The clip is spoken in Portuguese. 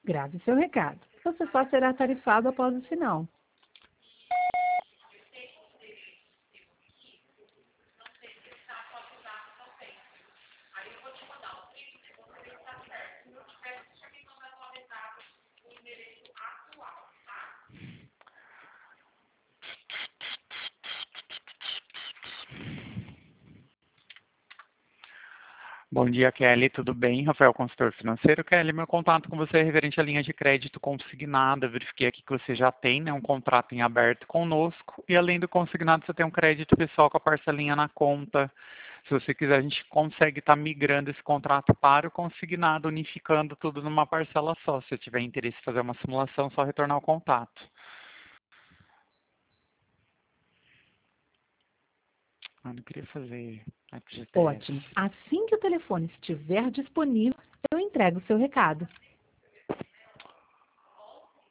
Grave seu recado. Você só será tarifado após o sinal. Bom dia, Kelly. Tudo bem? Rafael, consultor financeiro. Kelly, meu contato com você é referente à linha de crédito consignada. Eu verifiquei aqui que você já tem, né, um contrato em aberto conosco. E além do consignado, você tem um crédito pessoal com a parcelinha na conta. Se você quiser, a gente consegue estar migrando esse contrato para o consignado, unificando tudo numa parcela só. Se você tiver interesse em fazer uma simulação, é só retornar o contato. Eu não queria fazer FGTS. Ótimo. Assim que o telefone estiver disponível, eu entrego o seu recado.